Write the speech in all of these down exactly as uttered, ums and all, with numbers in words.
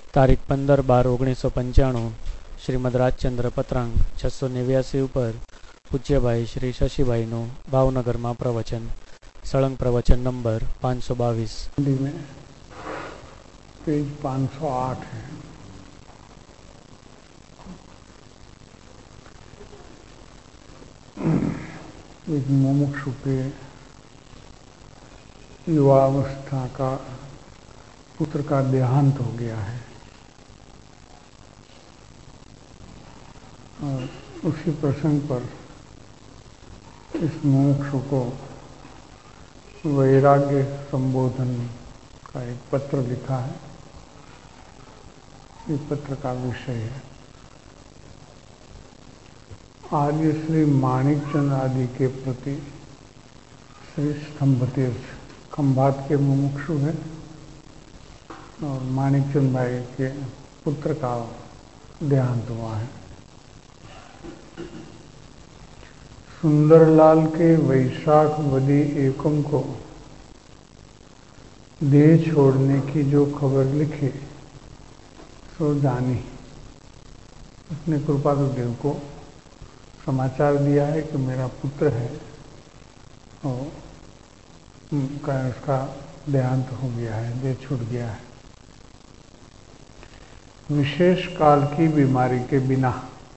તારીખ પંદર બાર ઓગણીસો પંચાણું શ્રીમદ રાજચંદ્ર પત્રાંગ છસો નેવ્યાસી ઉપર પૂજ્યભાઈ શ્રી શશીભાઈનું ભાવનગરમાં પ્રવચન. સળંગ પ્રવચન નંબર પાંચસો બાવીસ. पेज पाँच सौ आठ है. एक मुमुक्षु के युवावस्था का पुत्र का देहांत हो गया है और उसी प्रसंग पर इस मुमुक्षु को वैराग्य संबोधन का एक पत्र लिखा है. ये पत्र का विषय है आर्य श्री माणिकचंद आदि के प्रति श्री स्तंभतीर्थ खंभात के मुमुक्षु हैं और माणिकचंद भाई के पुत्र का देहांत हुआ है. सुंदरलाल के वैशाख वदी एकम को देह छोड़ने की जो खबर लिखी सो जानी. उसने कृपालु देव को समाचार दिया है कि मेरा पुत्र है और उसका देहांत हो गया है, देह छूट गया है. विशेष काल की बीमारी के बिना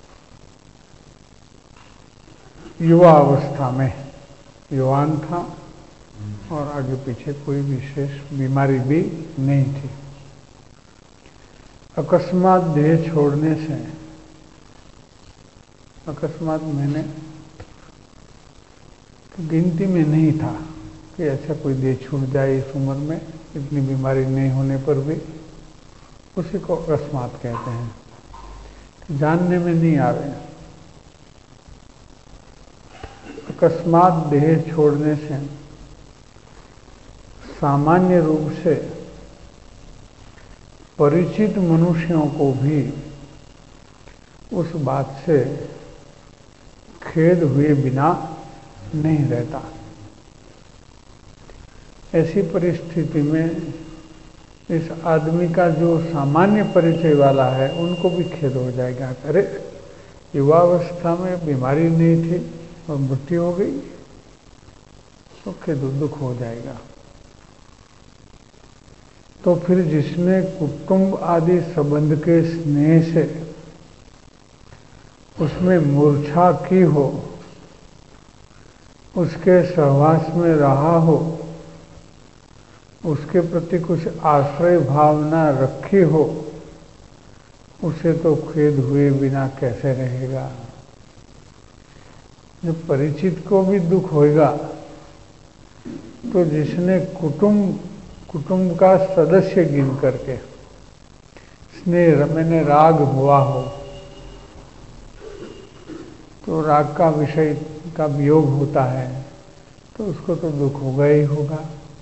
युवा अवस्था में युवान था और आगे पीछे कोई विशेष बीमारी भी नहीं थी. अकस्मात देह छोड़ने से, अकस्मात मैंने गिनती में नहीं था कि अच्छा कोई देह छूट जाए इस उम्र में, इतनी बीमारी नहीं होने पर भी, उसी को अकस्मात कहते हैं. जानने में नहीं आ रहे. अकस्मात देह छोड़ने से सामान्य रूप से परिचित मनुष्यों को भी उस बात से खेद हुए बिना नहीं रहता. ऐसी परिस्थिति में इस आदमी का जो सामान्य परिचय वाला है उनको भी खेद हो जाएगा. अरे युवावस्था में बीमारी नहीं थी और मृत्यु हो गई, तो खेद दुख हो जाएगा. तो फिर जिसने कुटुंब आदि संबंध के स्नेह से उसमें मूर्छा की हो, उसके सहवास में रहा हो, उसके प्रति कुछ आश्रय भावना रखी हो, उसे तो खेद हुए बिना कैसे रहेगा. जब परिचित को भी दुख होगा तो जिसने कुटुंब कुटुंब का सदस्य गिन करके स्नेह मैंने राग हुआ हो, तो राग का विषय का वियोग होता है तो उसको तो दुख होगा ही होगा.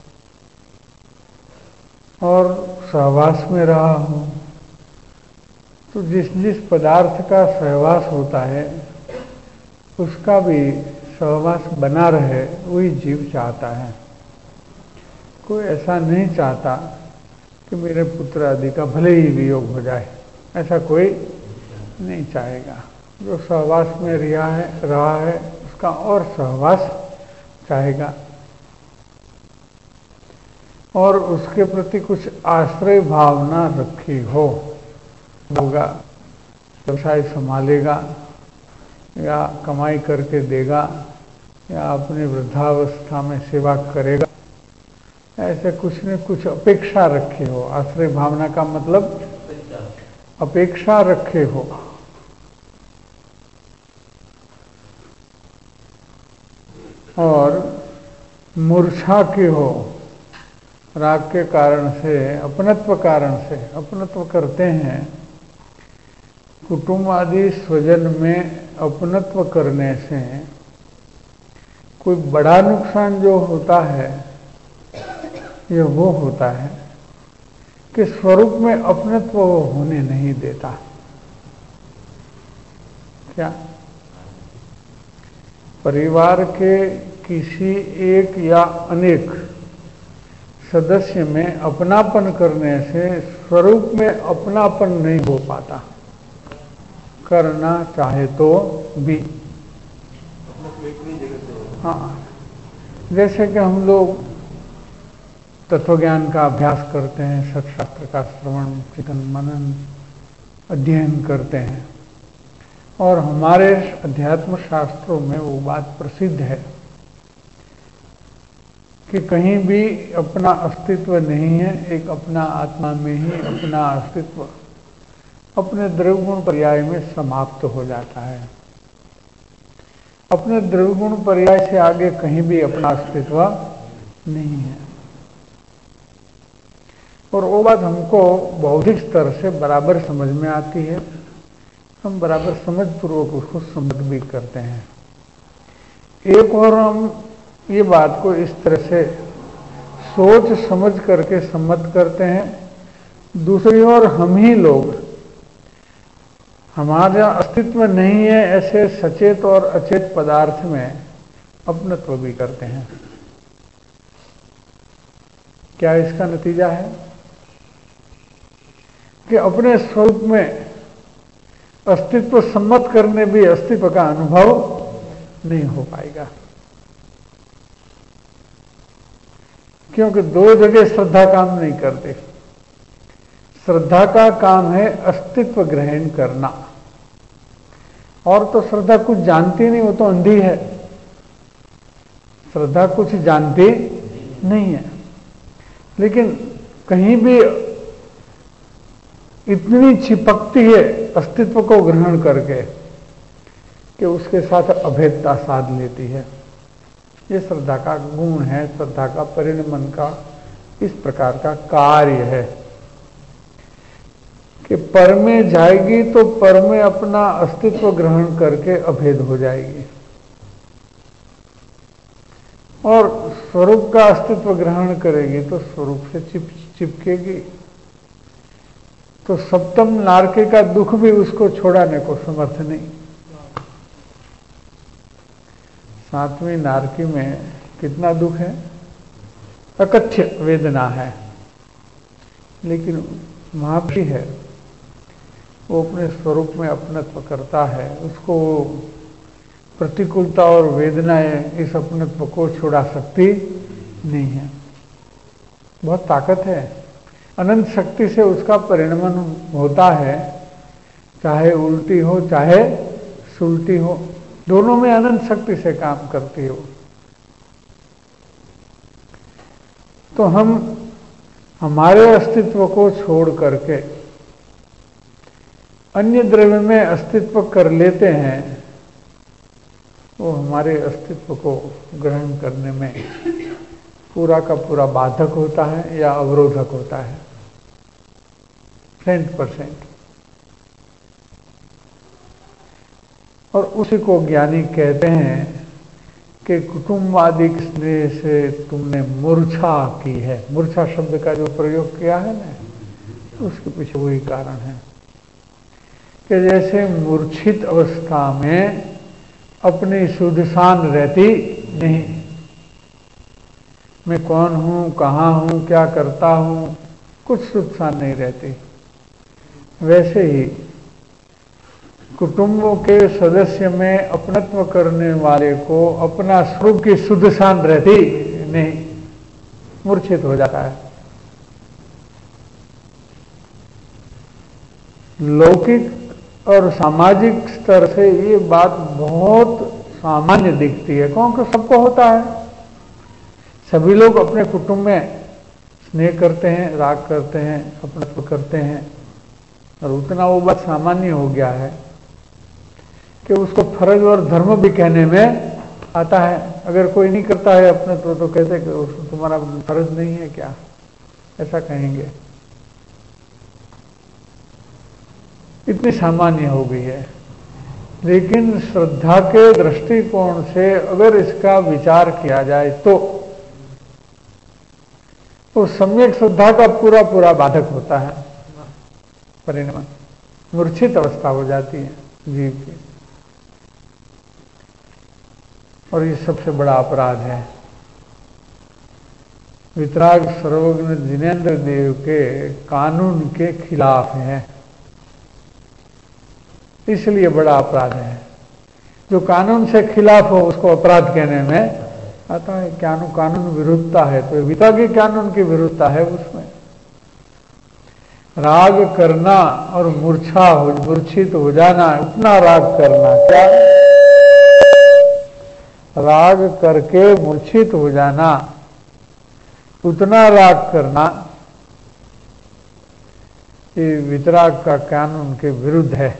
और सहवास में रहा हो तो जिस जिस पदार्थ का सहवास होता है उसका भी सहवास बना रहे, वही जीव चाहता है. कोई ऐसा नहीं चाहता कि मेरे पुत्र आदि का भले ही वियोग हो जाए, ऐसा कोई नहीं चाहेगा. जो सहवास में रहा है रहा है उसका और सहवास चाहेगा और उसके प्रति कुछ आश्रय भावना रखी हो, होगा व्यवसाय संभालेगा या कमाई करके देगा या अपनी वृद्धावस्था में सेवा करेगा, ऐसे कुछ न कुछ अपेक्षा रखे हो. आश्रय भावना का मतलब अपेक्षा रखे हो. और मूर्छा की हो, राग के कारण से, अपनत्व कारण से अपनत्व करते हैं. कुटुंब आदि स्वजन में अपनत्व करने से कोई बड़ा नुकसान जो होता है ये वो होता है कि स्वरूप में अपनत्व होने नहीं देता. क्या परिवार के किसी एक या अनेक सदस्य में अपनापन करने से स्वरूप में अपनापन नहीं हो पाता, करना चाहे तो भी। हाँ, जैसे कि हम लोग तत्वज्ञान का अभ्यास करते हैं, सत्शास्त्र का श्रवण चिंतन मनन अध्ययन करते हैं, और हमारे अध्यात्म शास्त्रों में वो बात प्रसिद्ध है कि कहीं भी अपना अस्तित्व नहीं है, एक अपना आत्मा में ही अपना अस्तित्व अपने द्रव्यगुण पर्याय में समाप्त हो जाता है। अपने द्रव्यगुण पर्याय से आगे कहीं भी अपना अस्तित्व नहीं है। और वो बात हमको बौद्धिक स्तर से बराबर समझ में आती है, हम बराबर समझ पूर्वक उसको समझ भी करते हैं। एक और हम ये बात को इस तरह से सोच समझ करके सम्मत करते हैं, दूसरी ओर हम ही लोग हमारा अस्तित्व नहीं है ऐसे सचेत और अचेत पदार्थ में अपनत्व भी करते हैं। क्या इसका नतीजा है कि अपने स्वरूप में अस्तित्व सम्मत करने भी अस्तित्व का अनुभव नहीं हो पाएगा, क्योंकि दो जगह श्रद्धा काम नहीं करते। श्रद्धा का काम है अस्तित्व ग्रहण करना, और तो श्रद्धा कुछ जानती नहीं, वो तो अंधी है। श्रद्धा कुछ जानती नहीं है, लेकिन कहीं भी इतनी चिपकती है अस्तित्व को ग्रहण करके कि उसके साथ अभेदता साध लेती है। ये श्रद्धा का गुण है, श्रद्धा का परिणमन का इस प्रकार का कार्य है कि पर में जाएगी तो पर में अपना अस्तित्व ग्रहण करके अभेद हो जाएगी, और स्वरूप का अस्तित्व ग्रहण करेगी तो स्वरूप से चिप चिपकेगी। तो सप्तम नारके का दुख भी उसको छोड़ाने को समर्थ नहीं। सातवीं नारकी में कितना दुख है, अकथ्य वेदना है, लेकिन महाप्रिय है, वो अपने स्वरूप में अपनत्व करता है। उसको प्रतिकूलता और वेदनाएं इस अपनत्व को छुड़ा सकती नहीं है। बहुत ताकत है, अनंत शक्ति से उसका परिणमन होता है, चाहे उल्टी हो चाहे सुलटी हो, दोनों में अनंत शक्ति से काम करती हो। तो हम हमारे अस्तित्व को छोड़ करके अन्य द्रव्य में अस्तित्व कर लेते हैं, वो हमारे अस्तित्व को ग्रहण करने में पूरा का पूरा बाधक होता है या अवरोधक होता है, सेंट परसेंट। और उसी को ज्ञानी कहते हैं कि कुटुंबादिक स्नेह से तुमने मूर्छा की है। मूर्छा शब्द का जो प्रयोग किया है ना, उसके पीछे वही कारण है कि जैसे मूर्छित अवस्था में अपनी सुधसान रहती नहीं, मैं कौन हूं, कहां हूं, क्या करता हूं, कुछ सुधसान नहीं रहती, वैसे ही कुटुंबों के सदस्य में अपनत्व करने वाले को अपना स्वरूप की सुधसान रहती नहीं, मूर्छित हो जाता है। लौकिक और सामाजिक स्तर से ये बात बहुत सामान्य दिखती है, क्योंकि सबको होता है। सभी लोग अपने कुटुंब में स्नेह करते हैं, राग करते हैं, अपनत्व करते हैं, और उतना वो बात सामान्य हो गया है कि उसको फर्ज और धर्म भी कहने में आता है। अगर कोई नहीं करता है अपने तो, तो कहते हैं कि उसको तुम्हारा फर्ज नहीं है क्या, ऐसा कहेंगे। इतनी सामान्य हो गई है। लेकिन श्रद्धा के दृष्टिकोण से अगर इसका विचार किया जाए तो तो सम्यक श्रद्धा का पूरा पूरा बाधक होता है, परिणाम मूर्छित अवस्था हो जाती है जीव की, और ये सबसे बड़ा अपराध है। वितराग सर्वज्ञ जिनेन्द्र देव के कानून के खिलाफ है, इसलिए बड़ा अपराध है। जो कानून से खिलाफ हो उसको अपराध कहने में आता है। कानून कानून विरुद्धता है, तो वितरागी कानून की विरुद्धता है उसमें। राग करना और मूर्छा हो मूर्छित हो जाना, उतना राग करना, क्या राग करके मूर्छित हो जाना, उतना राग करना, ये वितराग का कानून के विरुद्ध है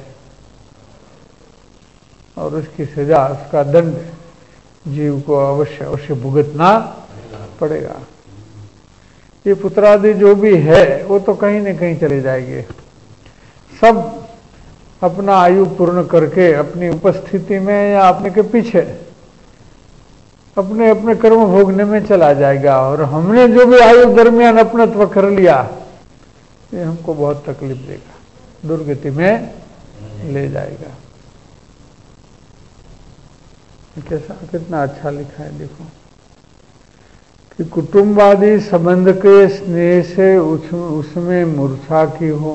और उसकी सजा, उसका दंड जीव को अवश्य अवश्य भुगतना पड़ेगा। ये पुत्रादि जो भी है वो तो कहीं न कहीं चले जाएंगे। सब अपना आयु पूर्ण करके अपनी उपस्थिति में या अपने के पीछे अपने अपने कर्म भोगने में चला जाएगा। और हमने जो भी आयु दरमियान अपनत्व कर लिया, ये हमको बहुत तकलीफ देगा, दुर्गति में ले जाएगा। कैसा कितना अच्छा लिखा है, देखो कि कुटुंबादि संबंध के स्नेह से उस, उसमें मूर्छा की हो,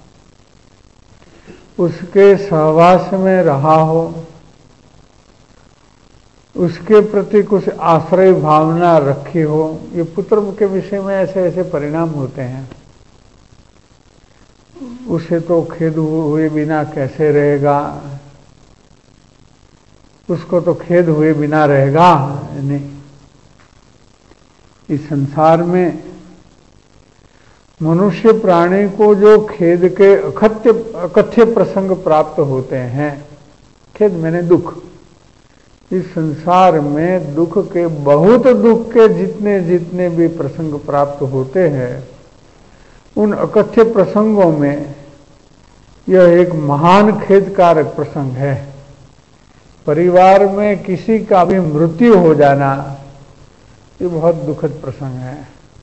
उसके सहवास में रहा हो, उसके प्रति कुछ आश्रय भावना रखी हो। ये पुत्र के विषय में ऐसे ऐसे परिणाम होते हैं। उसे तो खेद हुए बिना कैसे रहेगा, उसको तो खेद हुए बिना रहेगा नहीं। इस संसार में मनुष्य प्राणी को जो खेद के अकथ्य अकथ्य प्रसंग प्राप्त होते हैं, खेद मैंने दुख, इस संसार में दुख के, बहुत दुख के जितने जितने भी प्रसंग प्राप्त होते हैं, उन अकथ्य प्रसंगों में यह एक महान खेदकारक प्रसंग है। परिवार में किसी का भी मृत्यु हो जाना, ये बहुत दुखद प्रसंग है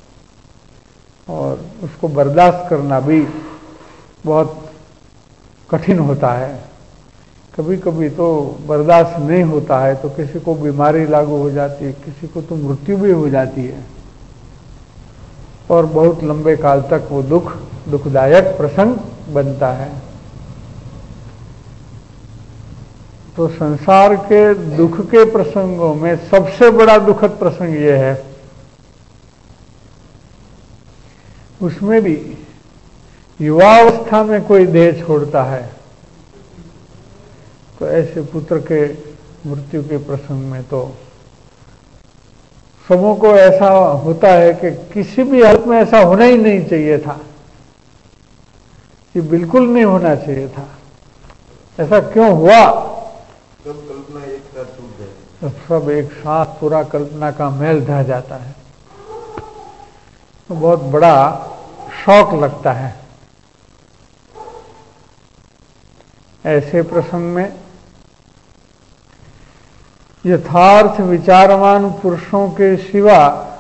और उसको बर्दाश्त करना भी बहुत कठिन होता है। कभी कभी तो बर्दाश्त नहीं होता है तो किसी को बीमारी लागू हो जाती है, किसी को तो मृत्यु भी हो जाती है और बहुत लंबे काल तक वो दुख दुखदायक प्रसंग बनता है। तो संसार के दुख के प्रसंगों में सबसे बड़ा दुखद प्रसंग ये है, उसमें भी युवावस्था में कोई देह छोड़ता है तो ऐसे पुत्र के मृत्यु के प्रसंग में तो सबों को ऐसा होता है कि किसी भी हालत में ऐसा होना ही नहीं चाहिए था, ये बिल्कुल नहीं होना चाहिए था। ऐसा क्यों हुआ? सब कल्पना एक साथ टूट गई, सब एक साथ पूरा कल्पना का मेल ढह जाता है तो बहुत बड़ा शौक लगता है। ऐसे प्रसंग में यथार्थ विचारवान पुरुषों के सिवा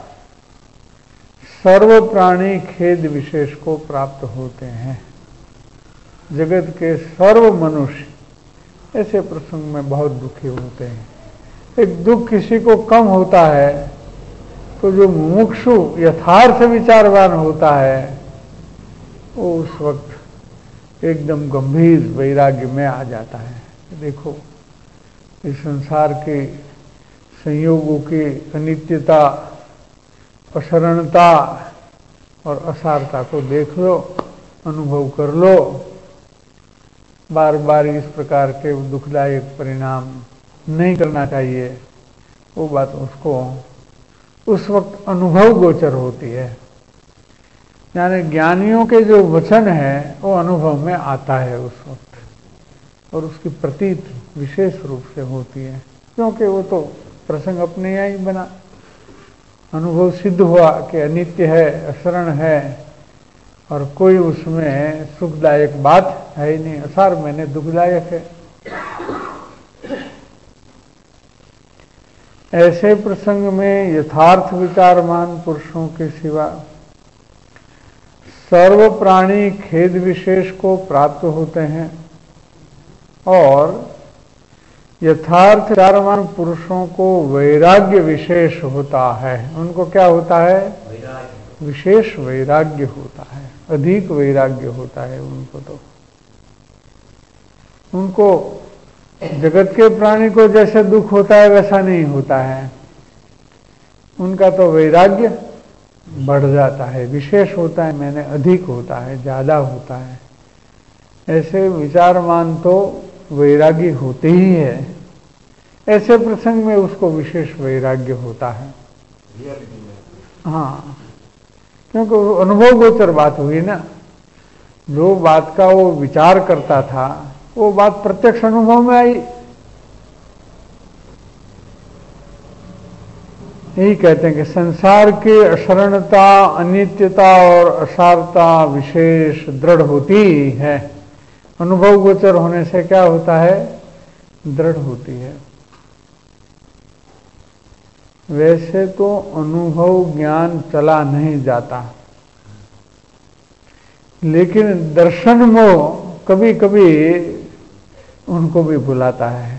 सर्व प्राणी खेद विशेष को प्राप्त होते हैं। जगत के सर्व मनुष्य ऐसे प्रसंग में बहुत दुखी होते हैं। एक दुख किसी को कम होता है तो जो मुमुक्षु यथार्थ विचारवान होता है वो उस वक्त एकदम गंभीर वैराग्य में आ जाता है। देखो, इस संसार के संयोगों की अनित्यता, अशरणता और असारता को देख लो, अनुभव कर लो। बार बार इस प्रकार के दुखदायक परिणाम नहीं करना चाहिए, वो बात उसको उस वक्त अनुभव गोचर होती है। यानी ज्ञानियों के जो वचन है वो अनुभव में आता है उस वक्त और उसकी प्रतीत विशेष रूप से होती है, क्योंकि वो तो प्रसंग अपने यहाँ ही बना, अनुभव सिद्ध हुआ कि अनित्य है, अशरण है और कोई उसमें सुखदायक बात है ही नहीं, असार मैंने दुखदायक है। ऐसे प्रसंग में यथार्थ विचारमान पुरुषों के सिवा सर्व प्राणी खेद विशेष को प्राप्त होते हैं और यथार्थ विचारवान पुरुषों को वैराग्य विशेष होता है। उनको क्या होता है? विशेष वैराग्य होता है, अधिक वैराग्य होता है उनको। तो उनको जगत के प्राणी को जैसे दुख होता है वैसा नहीं होता है, उनका तो वैराग्य बढ़ जाता है, विशेष होता है, मैंने अधिक होता है, ज्यादा होता है। ऐसे विचारमान तो वैरागी होते ही है, ऐसे प्रसंग में उसको विशेष वैराग्य होता है। हाँ, क्योंकि अनुभव गोचर बात हुई ना, जो बात का वो विचार करता था वो बात प्रत्यक्ष अनुभव में आई। यही कहते हैं कि संसार की अशरणता, अनित्यता और असारता विशेष दृढ़ होती है। अनुभव गोचर होने से क्या होता है? दृढ़ होती है। वैसे तो अनुभव ज्ञान चला नहीं जाता, लेकिन दर्शन मोह कभी कभी उनको भी बुलाता है।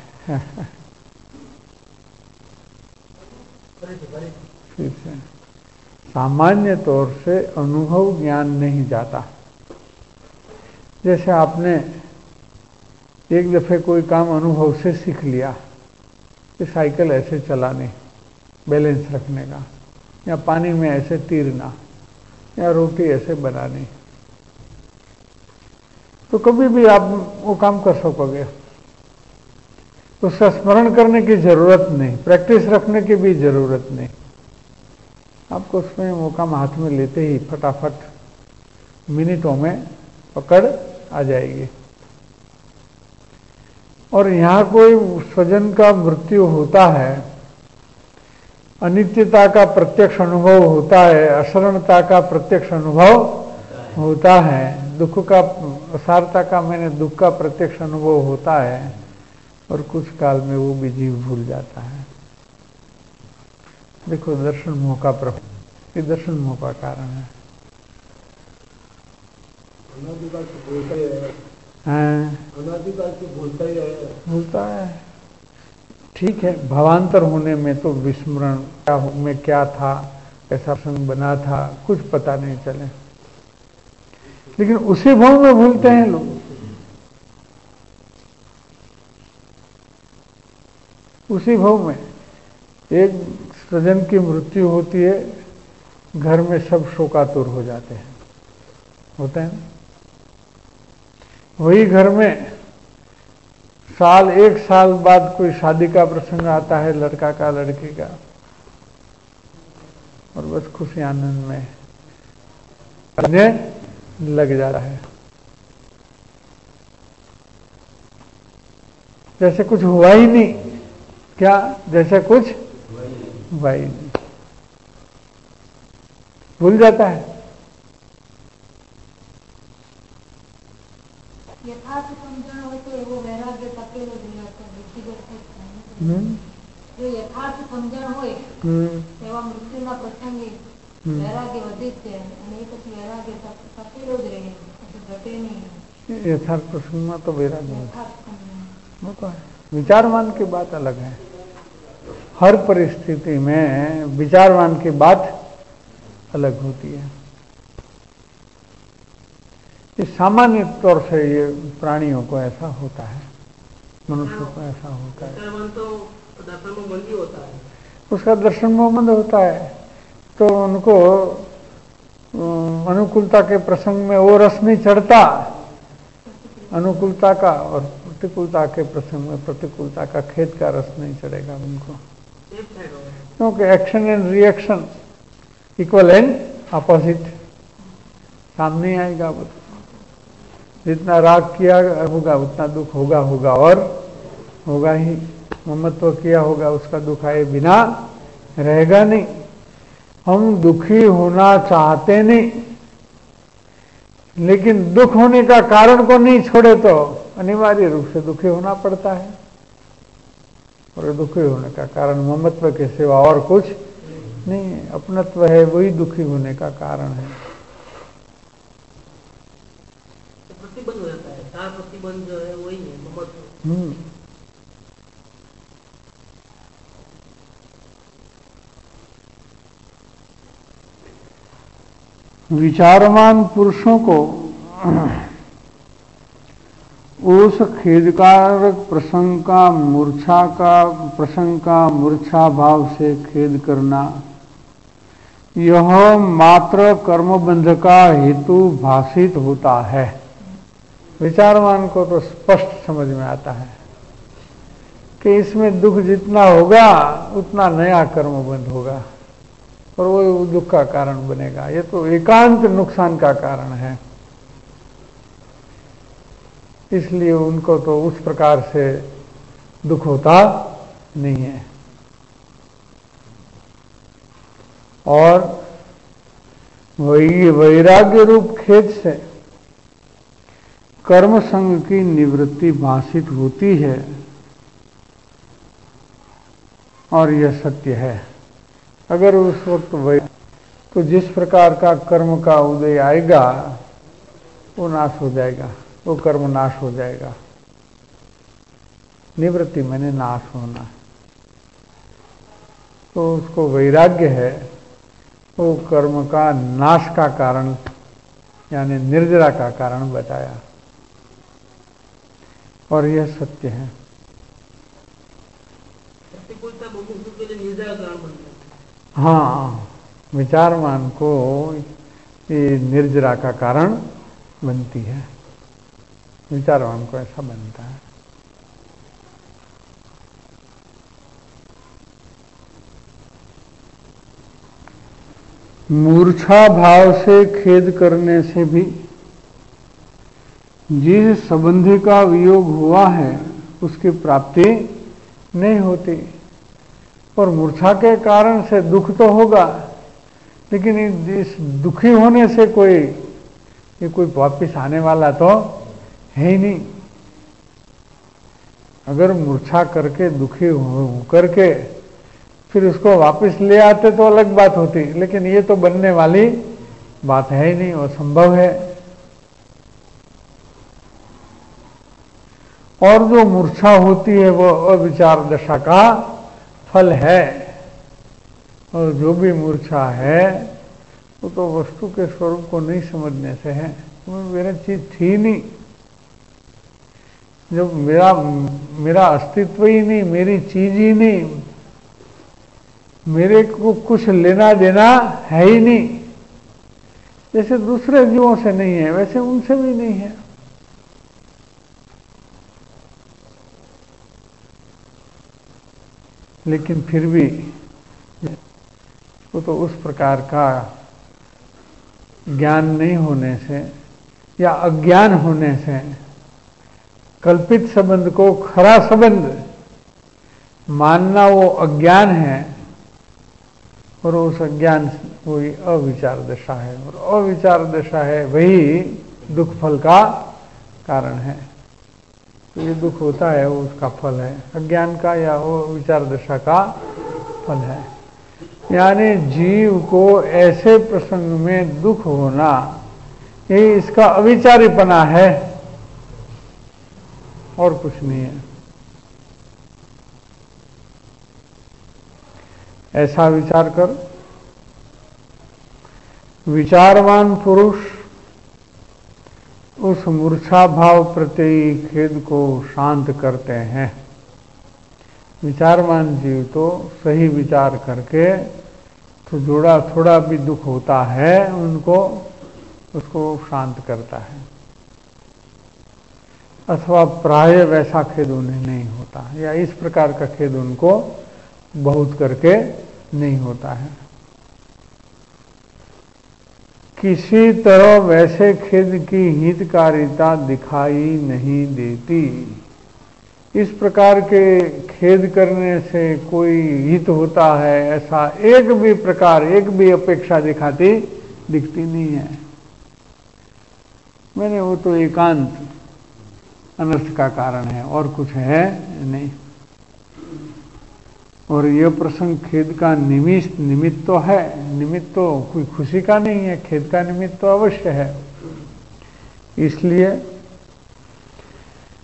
फिर से सामान्य तौर से अनुभव ज्ञान नहीं जाता। जैसे आपने एक दफे कोई काम अनुभव से सीख लिया कि साइकिल ऐसे चलानी, बैलेंस रखने का, या पानी में ऐसे तैरना, या रोटी ऐसे बनानी, तो कभी भी आप वो काम कर सकोगे। उसका स्मरण करने की जरूरत नहीं, प्रैक्टिस रखने की भी जरूरत नहीं। आपको उसमें वो काम हाथ में लेते ही फटाफट मिनटों में पकड़ आ जाएगी। और यहाँ कोई स्वजन का मृत्यु होता है, अनित्यता का प्रत्यक्ष अनुभव होता है, अशरणता का प्रत्यक्ष अनुभव होता है, दुख का, असारता का मैंने दुख का प्रत्यक्ष अनुभव होता है, और कुछ काल में वो भी जीव भूल जाता है। देखो दर्शन मोह का प्रभाव, ये दर्शन मोह का कारण है। अनादिकाल से भूलता ही है, अनादिकाल से भूलता ही है, भूलता है। ठीक है, भावांतर होने में तो विस्मरण क्या में क्या था, कैसा प्रसंग बना था, कुछ पता नहीं चले, लेकिन उसी भाव में भूलते हैं लोग। उसी भाव में एक स्वजन की मृत्यु होती है, घर में सब शोकातुर हो जाते हैं, होता है ना। वही घर में साल एक साल बाद कोई शादी का प्रसंग आता है, लड़का का लड़की का, और बस खुशी आनंद में लग जा रहा है, जैसे कुछ हुआ ही नहीं। क्या? जैसे कुछ हुआ ही नहीं, भूल जाता है। यथार्थ समझण हो तो एवो वैराग्य तकेलो જ રહેતો વ્યક્તિગત જો યથાર્થ સમજણ હોય એવા મૃત્યુના પ્રસંગે વૈરાગ્ય વધે છે અને એ પછી વૈરાગ્ય તકેલો જ રહે, પછી ઘટે નહીં। यथार्थ प्रसंग में तो वैराग्य वो तो है, विचारवान की बात अलग है। हर परिस्थिति में विचारवान की बात अलग होती है। ये सामान्य तौर से ये प्राणियों को ऐसा होता है, मनुष्य को ऐसा होता है। तो दर्शन में मंदी होता है, उसका दर्शन में मंद होता है, तो उनको अनुकूलता के प्रसंग में वो रस नहीं चढ़ता अनुकूलता का, और प्रतिकूलता के प्रसंग में प्रतिकूलता का, खेत का रस नहीं चढ़ेगा उनको, क्योंकि action and reaction equal and opposite सामने आएगा। वो जितना राग किया होगा उतना दुख होगा होगा और होगा ही। ममत्व किया होगा उसका दुख आए बिना रहेगा नहीं। हम दुखी होना चाहते नहीं, लेकिन दुख होने का कारण को नहीं छोड़े तो अनिवार्य रूप से दुखी होना पड़ता है, और दुखी होने का कारण ममत्व के सिवा और कुछ नहीं है। अपनत्व है, वही दुखी होने का कारण है। प्रतिबंध हो जाता है, सार प्रतिबंध जो है वही है ममत्व। हम्म विचारवान पुरुषों को उस खेदकारक प्रसंग का मूर्छा का प्रसंग का मूर्छा भाव से खेद करना यह मात्र कर्मबंध का हेतु भाषित होता है। विचारवान को तो स्पष्ट समझ में आता है कि इसमें दुख जितना होगा उतना नया कर्मबंध होगा और वो दुख का कारण बनेगा। ये तो एकांत नुकसान का कारण है, इसलिए उनको तो उस प्रकार से दुख होता नहीं है। और वही वैराग्य रूप खेद से कर्म संग की निवृत्ति भाषित होती है और यह सत्य है। अगर उस वक्त वही तो जिस प्रकार का कर्म का उदय आएगा वो नाश हो जाएगा, वो कर्म नाश हो जाएगा। निवृत्ति मैंने नाश होना, तो उसको वैराग्य है, वो कर्म का नाश का कारण यानी निर्जरा का कारण बताया और यह सत्य है। हाँ, विचारवान को ये निर्जरा का कारण बनती है, विचारवान को ऐसा बनता है। मूर्छा भाव से खेद करने से भी जिस संबंधी का वियोग हुआ है उसकी प्राप्ति नहीं होती। और मूर्छा के कारण से दुख तो होगा, लेकिन इस दुखी होने से कोई ये कोई वापिस आने वाला तो है ही नहीं। अगर मूर्छा करके दुखी हो करके फिर उसको वापस ले आते तो अलग बात होती, लेकिन ये तो बनने वाली बात है ही नहीं, असंभव है। और जो मूर्छा होती है वो अविचार दशा का फल है, और जो भी मूर्छा है वो तो वस्तु के स्वरूप को नहीं समझने से है। मेरा चीज थी नहीं, जब मेरा मेरा अस्तित्व ही नहीं, मेरी चीज ही नहीं, मेरे को कुछ लेना देना है ही नहीं। जैसे दूसरे जीवों से नहीं है वैसे उनसे भी नहीं है। लेकिन फिर भी वो तो उस प्रकार का ज्ञान नहीं होने से या अज्ञान होने से कल्पित संबंध को खरा संबंध मानना वो अज्ञान है, और उस अज्ञान वही अविचार दशा है, और अविचार दशा है वही दुख फल का कारण है। तो ये दुख होता है वो उसका फल है, अज्ञान का या वो विचार दशा का फल है। यानी जीव को ऐसे प्रसंग में दुख होना ये इसका अविचारीपना है और कुछ नहीं है। ऐसा विचार कर विचारवान पुरुष उस मूर्छा भाव प्रति खेद को शांत करते हैं। विचारवान जीव तो सही विचार करके तो जोड़ा थोड़ा भी दुख होता है उनको उसको शांत करता है, अथवा प्राय वैसा खेद उन्हें नहीं होता, या इस प्रकार का खेद उनको बहुत करके नहीं होता है। किसी तरह वैसे खेद की हितकारिता दिखाई नहीं देती। इस प्रकार के खेद करने से कोई हित होता है ऐसा एक भी प्रकार, एक भी अपेक्षा दिखाती दिखती नहीं है। मैंने वो तो एकांत अनर्थ का कारण है और कुछ है नहीं। और यह प्रसंग खेद का निमित्त निमित्त तो है, निमित्त तो कोई खुशी का नहीं है, खेद का निमित्त तो अवश्य है। इसलिए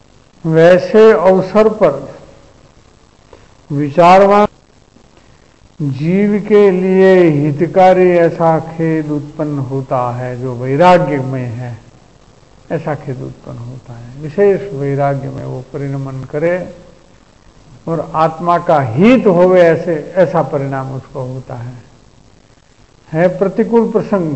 वैसे अवसर पर विचारवान जीव के लिए हितकारी ऐसा खेद उत्पन्न होता है जो वैराग्य में है, ऐसा खेद उत्पन्न होता है। विशेष वैराग्य में वो परिणमन करे और आत्मा का हित होवे, ऐसे ऐसा परिणाम उसको होता है। है प्रतिकूल प्रसंग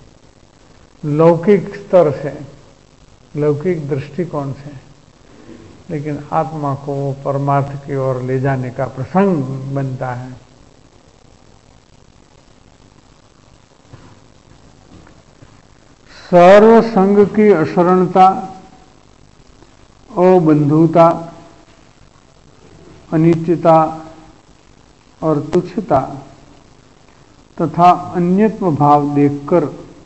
लौकिक स्तर से, लौकिक दृष्टिकोण से, लेकिन आत्मा को परमार्थ की ओर ले जाने का प्रसंग बनता है। सर्व संग की अशरणता, अबंधुता, अनित्यता और तुच्छता तथा अन्यत्व भाव देखकर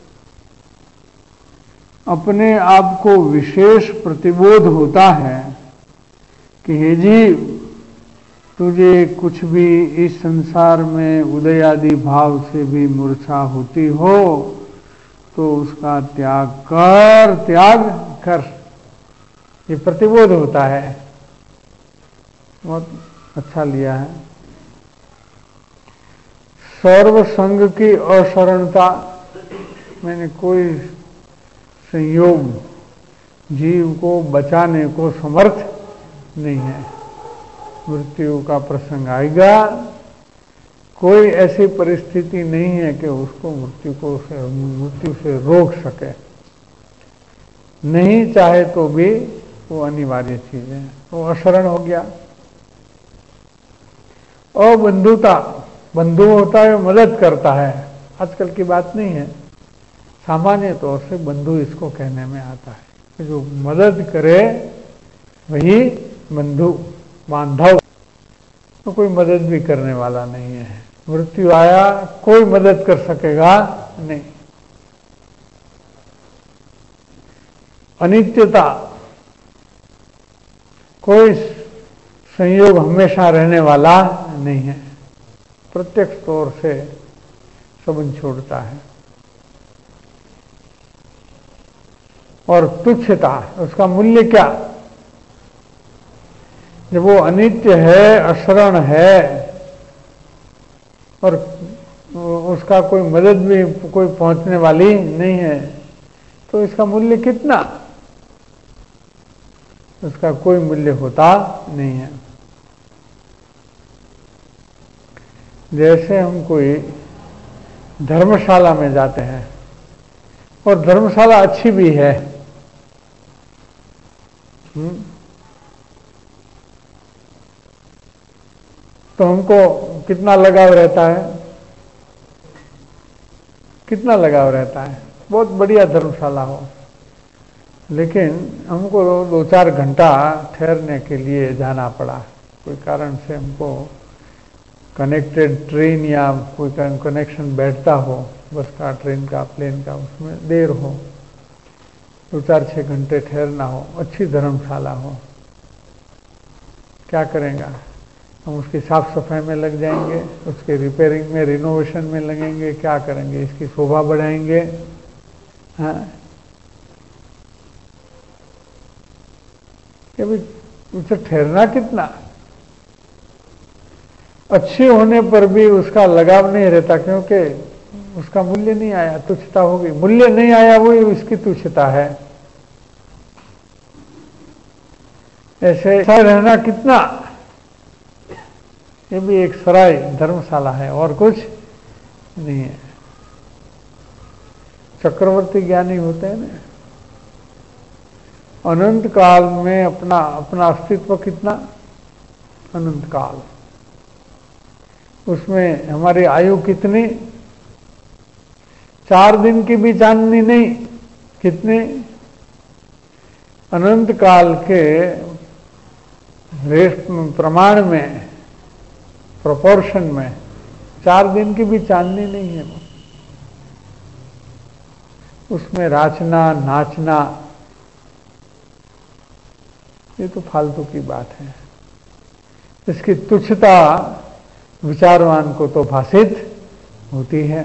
अपने आप को विशेष प्रतिबोध होता है कि हे जीव, तुझे कुछ भी इस संसार में उदय आदि भाव से भी मूर्छा होती हो तो उसका त्याग कर, त्याग कर। ये प्रतिबोध होता है। बहुत अच्छा लिया है। सर्व संग की अशरणता, मैंने कोई संयोग जीव को बचाने को समर्थ नहीं है। मृत्यु का प्रसंग आएगा, कोई ऐसी परिस्थिति नहीं है कि उसको मृत्यु को से मृत्यु से रोक सके। नहीं चाहे तो भी वो अनिवार्य चीज है, वो अशरण हो गया। अबंधुता, बंधु होता है, मदद करता है। आजकल की बात नहीं है, सामान्य तौर से बंधु इसको कहने में आता है कि जो मदद करे वही बंधु, बांधव। तो कोई मदद भी करने वाला नहीं है। मृत्यु आया, कोई मदद कर सकेगा नहीं। अनित्यता, कोई संयोग हमेशा रहने वाला नहीं है, प्रत्यक्ष तौर से संबंध छोड़ता है। और तुच्छता, उसका मूल्य क्या? जब वो अनित्य है, अशरण है और उसका कोई मदद भी कोई पहुंचने वाली नहीं है, तो इसका मूल्य कितना? उसका कोई मूल्य होता नहीं है। जैसे हम कोई धर्मशाला में जाते हैं और धर्मशाला अच्छी भी है, हुँ? तो हमको कितना लगाव रहता है? कितना लगाव रहता है? बहुत बढ़िया धर्मशाला हो, लेकिन हमको दो चार घंटा ठहरने के लिए जाना पड़ा। कोई कारण से हमको कनेक्टेड ट्रेन या कोई कनेक्शन बैठता हो, बस का, ट्रेन का, प्लेन का, उसमें देर हो, दो चार छः घंटे ठहरना हो, अच्छी धर्मशाला हो, क्या करेंगे? हम उसकी साफ सफाई में लग जाएंगे, उसके रिपेयरिंग में, रिनोवेशन में लगेंगे, क्या करेंगे? इसकी शोभा बढ़ाएंगे। हाँ, भाई उसे ठहरना कितना? अच्छे होने पर भी उसका लगाव नहीं रहता, क्योंकि उसका मूल्य नहीं आया, तुच्छता होगी। मूल्य नहीं आया, वो इसकी तुच्छता है। ऐसे रहना कितना? ये भी एक सराय धर्मशाला है और कुछ नहीं है। चक्रवर्ती ज्ञानी होते हैं ना, अनंत काल में अपना अपना अस्तित्व कितना? अनंत काल। उसमें हमारी आयु कितनी? चार दिन की भी चांदनी नहीं, कितने? अनंत काल के रेस्ट प्रमाण में, प्रोपोर्शन में चार दिन की भी चांदनी नहीं है। उसमें राचना, नाचना, ये तो फालतू की बात है। इसकी तुच्छता विचारवान को तो भाषित होती है।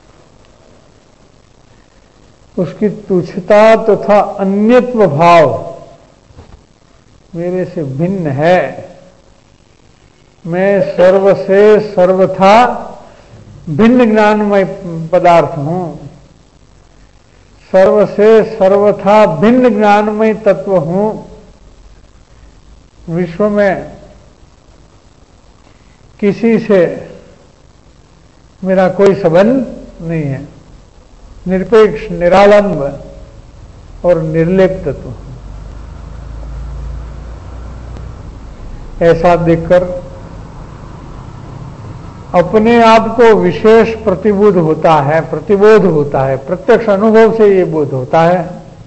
उसकी तुच्छता तथा तो अन्यत्व भाव, मेरे से भिन्न है, मैं सर्व से सर्वथा भिन्न ज्ञानमय पदार्थ हूं, सर्व से सर्वथा भिन्न ज्ञानमय तत्व हूं। विश्व में किसी से मेरा कोई संबंध नहीं है, निरपेक्ष, निरालंब और निर्लेप तत्व। ऐसा देखकर अपने आप को विशेष प्रतिबोध होता है, प्रतिबोध होता है, प्रत्यक्ष अनुभव से ये बोध होता है,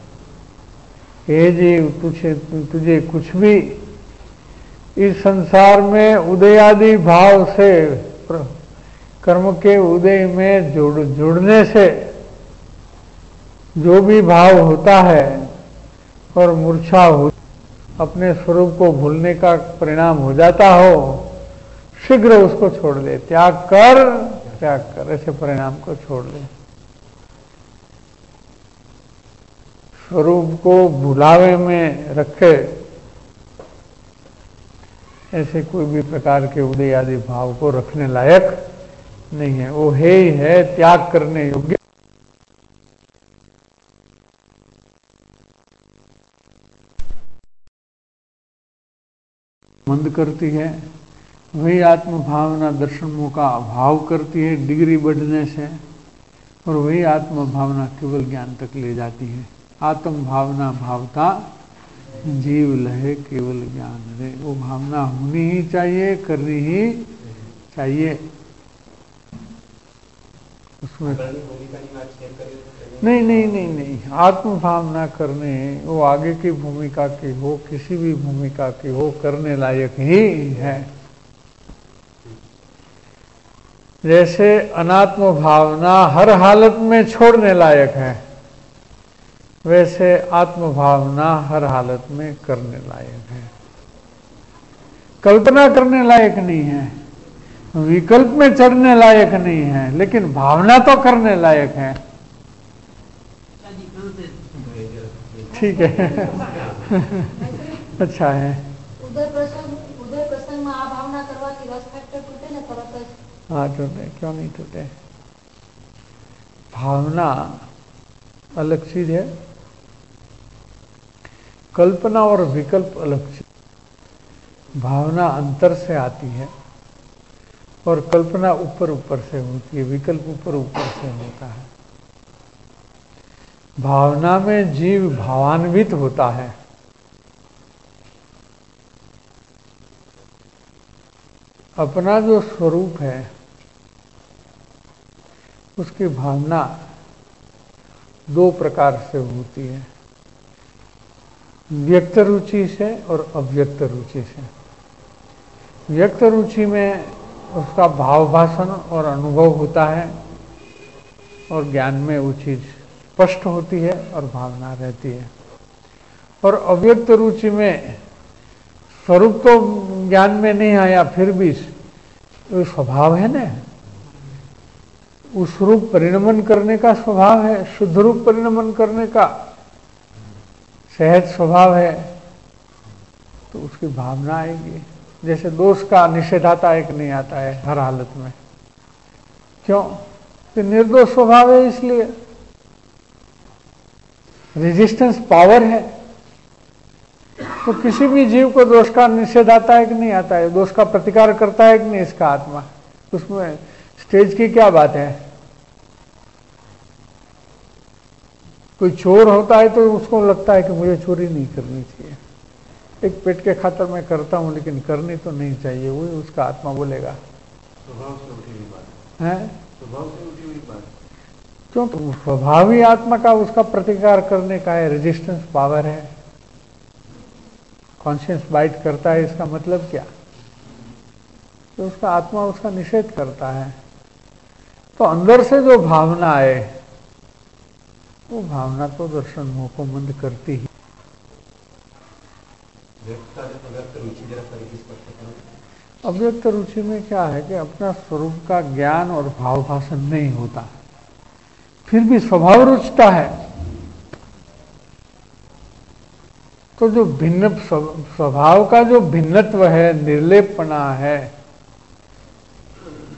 हे जीव, तुझे तुझे कुछ भी इस संसार में उदयादि भाव से, कर्म के उदय में जुड़ जुड़ने से जो भी भाव होता है और मूर्छा हो, अपने स्वरूप को भूलने का परिणाम हो जाता हो, शीघ्र उसको छोड़ दे, त्याग कर, त्याग कर, ऐसे परिणाम को छोड़ दे। स्वरूप को भुलावे में रखे ऐसे कोई भी प्रकार के उदय आदि भाव को रखने लायक नहीं है, वो है ही है त्याग करने योग्य। मंद करती है, वही आत्म भावना दर्शनों का अभाव करती है डिग्री बढ़ने से, और वही आत्म भावना केवल ज्ञान तक ले जाती है। आत्म भावना भावता जीव लहे केवल ज्ञान रे, वो भावना होनी ही चाहिए, करनी ही चाहिए। उसमें नहीं नहीं नहीं नहीं आत्म भावना करने, वो आगे की भूमिका की हो, किसी भी भूमिका की हो, करने लायक ही है। जैसे अनात्म भावना हर हालत में छोड़ने लायक है, वैसे आत्म भावना हर हालत में करने लायक है। कल्पना करने लायक नहीं है, विकल्प में चढ़ने लायक नहीं है, लेकिन भावना तो करने लायक है। ठीक है। अच्छा है। उदय प्रसंग उदय प्रसंग में आ भावना करवाથી રસ ફેક્ટર તૂટે ને તરત જ? हाँ टूटे, क्यों नहीं टूटे। भावना अलग चीज है, कल्पना और विकल्प अलग चीज। भावना अंतर से आती है और कल्पना ऊपर ऊपर से होती है, विकल्प ऊपर ऊपर से होता है। भावना में जीव भावान्वित होता है, अपना जो स्वरूप है उसकी भावना दो प्रकार से होती है, व्यक्त रुचि से और अव्यक्त रुचि से। व्यक्त रुचि में उसका भाव भाषण और अनुभव होता है और ज्ञान में वो चीज स्पष्ट होती है और भावना रहती है। और अव्यक्त रुचि में स्वरूप तो ज्ञान में नहीं आया, फिर भी वो स्वभाव है ना, उस रूप परिणमन करने का स्वभाव है, शुद्ध रूप परिणमन करने का सहज स्वभाव है, तो उसकी भावना आएगी। जैसे दोष का निषेधाता एक नहीं आता है हर हालत में, क्यों कि निर्दोष स्वभाव है, इसलिए रेजिस्टेंस पावर है। तो किसी भी जीव को दोष का निषेधाता है कि नहीं आता है, दोष का प्रतिकार करता है कि नहीं इसका आत्मा, उसमें स्टेज की क्या बात है। कोई चोर होता है तो उसको लगता है कि मुझे चोरी नहीं करनी चाहिए, एक पेट के खातर मैं करता हूं लेकिन करनी तो नहीं चाहिए, वही उसका आत्मा बोलेगा। स्वभाव से उठी हुई बात है, स्वभाव से उठी हुई बात क्यों, तो स्वभावी आत्मा का उसका प्रतिकार करने का है, रेजिस्टेंस पावर है। कॉन्शियस बाइट करता है, इसका मतलब क्या, तो उसका आत्मा उसका निषेध करता है। तो अंदर से जो भावना है वो भावना तो दर्शन मोह को मंद करती ही। अव्यक्त रुचि में क्या है कि अपना स्वरूप का ज्ञान और भाव भाषण नहीं होता, फिर भी स्वभाव रुचता है। तो जो भिन्न स्वभाव का जो भिन्नत्व है, निर्लेपना है,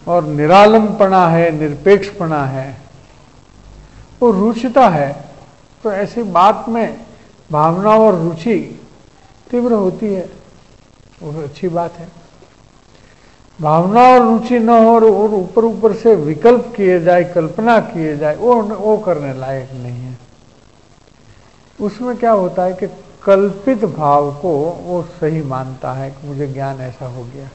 और निरालंबपना है, निरपेक्षपना है, वो रुचिता है। तो ऐसी बात में भावना और रुचि तीव्र होती है, वो अच्छी बात है। भावना और रुचि न हो और ऊपर ऊपर से विकल्प किए जाए, कल्पना किए जाए, वो वो करने लायक नहीं है। उसमें क्या होता है कि कल्पित भाव को वो सही मानता है कि मुझे ज्ञान ऐसा हो गया।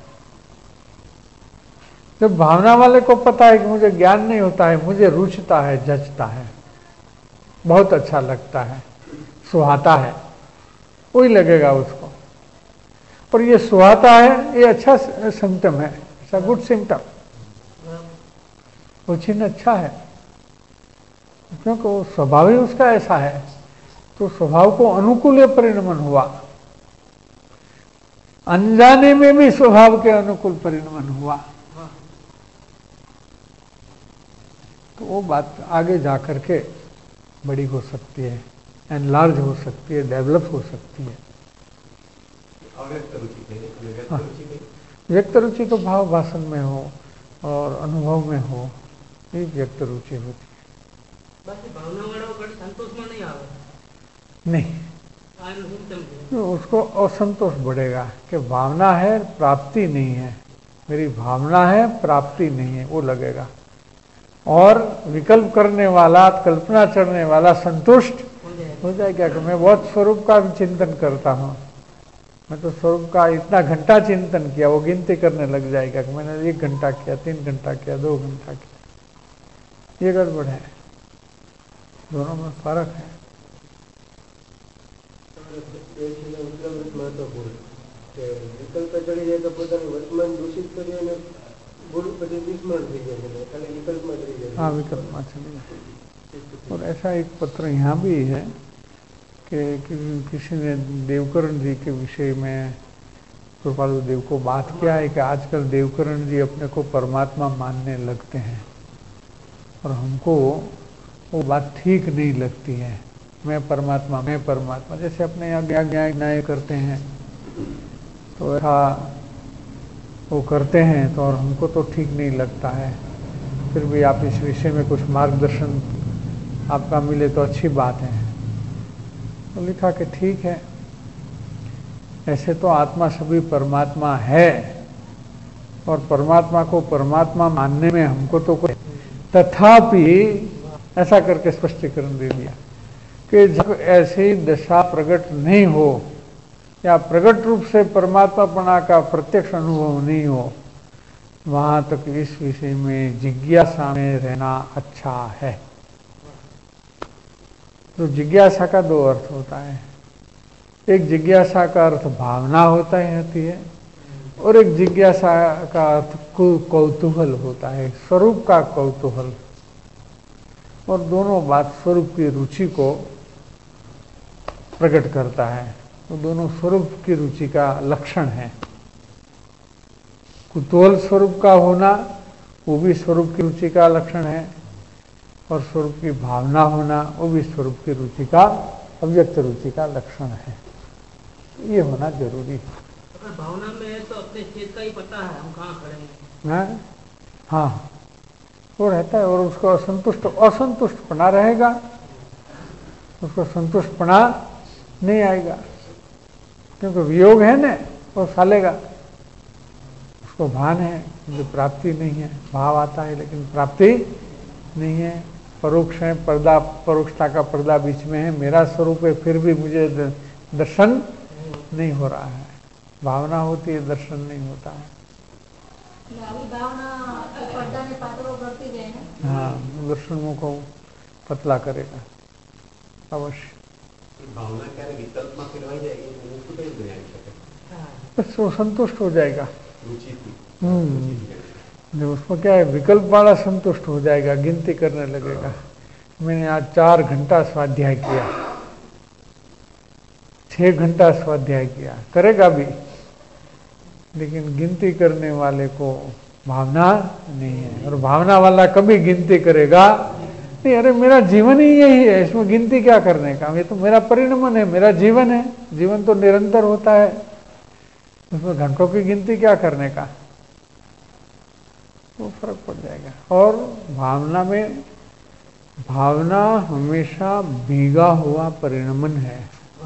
जब भावना वाले को पता है कि मुझे ज्ञान नहीं होता है, मुझे रुचता है, जचता है, बहुत अच्छा लगता है, सुहाता है, वही लगेगा उसको। पर ये सुहाता है, ये अच्छा सिम्टम है, इट्स अ गुड सिम्टम, वो चिन्ह अच्छा है, क्योंकि वो स्वभाव ही उसका ऐसा है। तो स्वभाव को अनुकूल परिणमन हुआ, अनजाने में भी स्वभाव के अनुकूल परिणमन हुआ। तो वो बात आगे जाकर के बड़ी हो सकती है, एनलार्ज हो सकती है, डेवलप हो सकती है। हाँ, व्यक्त रुचि तो भाव भाषण में हो और अनुभव में हो, ये व्यक्त रुचि होती है। बाकी भावना वाला बड़ी संतोष में नहीं आवे नहीं, तो उसको असंतोष बढ़ेगा कि भावना है, प्राप्ति नहीं है, मेरी भावना है, प्राप्ति नहीं है, वो लगेगा। और विकल्प करने वाला, कल्पना करने वाला संतुष्ट हो जाएगा कि मैं बहुत स्वरूप का चिंतन करता हूँ, मैं तो स्वरूप का इतना घंटा चिंतन किया, वो गिनती करने लग जाएगा कि मैंने एक घंटा किया, तीन घंटा किया, दो घंटा किया। ये गड़बड़ है, दोनों में फर्क है। વિકલ્પ ચડી જાય તો પોતાનું વર્તમાન દૂષિત કરી અને ભૂલ બધી વિસ્મરણ થઈ જાય છે, ખાલી વિકલ્પમાં ચડી જાય। हाँ, विकल्प में चली जाए। और ऐसा एक पत्र यहाँ भी है कि, कि किसी ने देवकरण जी के विषय में कृपालु देव को बात किया है कि आजकल देवकरण जी अपने को परमात्मा मानने लगते हैं और हमको वो बात ठीक नहीं लगती है। मैं परमात्मा, मैं परमात्मा, जैसे अपने यहाँ ज्ञान न्याय करते हैं तो ऐसा वो करते हैं तो, और हमको तो ठीक नहीं लगता है। फिर भी आप इस विषय में कुछ मार्गदर्शन आपका मिले तो अच्छी बात है। तो लिखा कि ठीक है, ऐसे तो आत्मा सभी परमात्मा है और परमात्मा को परमात्मा मानने में हमको तो कोई, तथापि ऐसा करके स्पष्टीकरण दे दिया कि जब ऐसी दशा प्रकट नहीं हो या प्रकट रूप से परमात्मापना का प्रत्यक्ष अनुभव नहीं हो, वहां तक इस विषय में जिज्ञासा में रहना अच्छा है। तो जिज्ञासा का दो अर्थ होता है, एक जिज्ञासा का अर्थ भावना होता है होती है और एक जिज्ञासा का अर्थ कौतूहल होता है, स्वरूप का कौतूहल। और दोनों बात स्वरूप की रुचि को प्रकट करता है, तो दोनों स्वरूप की रुचि का लक्षण है। कुतूहल स्वरूप का होना वो भी स्वरूप की रुचि का लक्षण है और स्वरूप की भावना होना वो भी स्वरूप की रुचि का, अव्यक्त रुचि का लक्षण है। ये होना जरूरी है। अगर भावना में है तो अपने चेत का ही पता है हम कहाँ खड़े हैं। हाँ, हाँ, वो रहता है और उसको असंतुष्ट असंतुष्टपना रहेगा, उसको संतुष्टपना नहीं आएगा क्योंकि वियोग है ना, वो सालेगा। उसको भान है जो प्राप्ति नहीं है, भाव आता है लेकिन प्राप्ति नहीं है, परोक्ष है, पर्दा, परोक्षता का पर्दा बीच में है, मेरा स्वरूप है फिर भी मुझे दर्शन नहीं हो रहा है। भावना होती है, दर्शन नहीं होता है। हाँ, दर्शन मुख को पतला करेगा अवश्य। भावना क्या विकल्प में फिरवाई जाएगी, बस वो संतुष्ट हो जाएगा। रुचि हम्म, जब उसमें क्या है विकल्प वाला संतुष्ट हो जाएगा, गिनती करने लगेगा। मैंने आज चार घंटा स्वाध्याय किया, छह घंटा स्वाध्याय किया, करेगा भी, लेकिन गिनती करने वाले को भावना नहीं है। और भावना वाला कभी गिनती करेगा नहीं, अरे मेरा जीवन ही यही है, इसमें गिनती क्या करने का, ये तो मेरा परिणमन है, मेरा जीवन है, जीवन तो निरंतर होता है, उसमें घंटों की गिनती क्या करने का। वो फर्क पड़ जाएगा। और भावना में, भावना हमेशा भीगा हुआ परिणमन है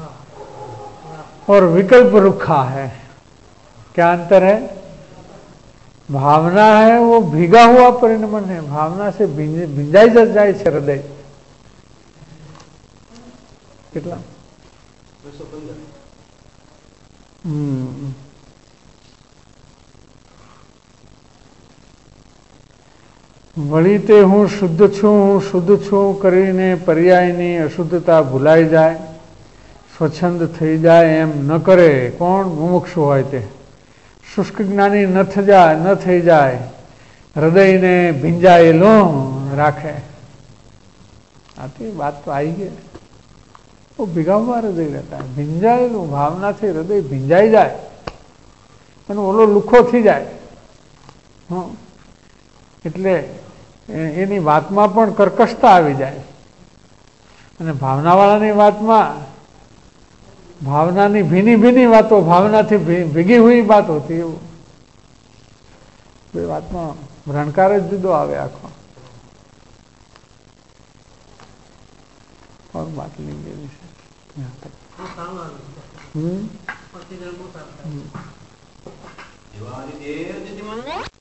और विकल्प रुखा है। क्या अंतर है? भावना है वो भीगा हुआ परिणमन है, भावना से भिंजाई जा जाए છે હૃદય। કેટલા? હમ વળી તે હું શુદ્ધ છું, હું શુદ્ધ છું કરીને પર્યાયની અશુદ્ધતા ભૂલાઈ જાય, સ્વચ્છંદ થઈ જાય એમ ન કરે। કોણ? મુમુક્ષુ હોય તે। શુષ્ક જ્ઞાની ન થઈ જાય ન થઈ જાય, હૃદયને ભીંજાયેલો રાખે। આથી વાત તો આવી ગઈ। वो भीगा हुआ हृदय रहता है, भींजाયેલું ભાવનાથી હૃદય ભીંજાઈ જાય અને ઓલો લુખો થઈ જાય। હં એટલે એની વાતમાં પણ કર્કશતા આવી જાય અને ભાવનાવાળાની વાતમાં ભાવનાની ભીની ભીની વાતો ભાવનાથી ભેગી हुई बात होती है। બે વાતમાં રણકાર જ જુદો આવે આખો। और बात लेंगे यहाँ तक। हम्म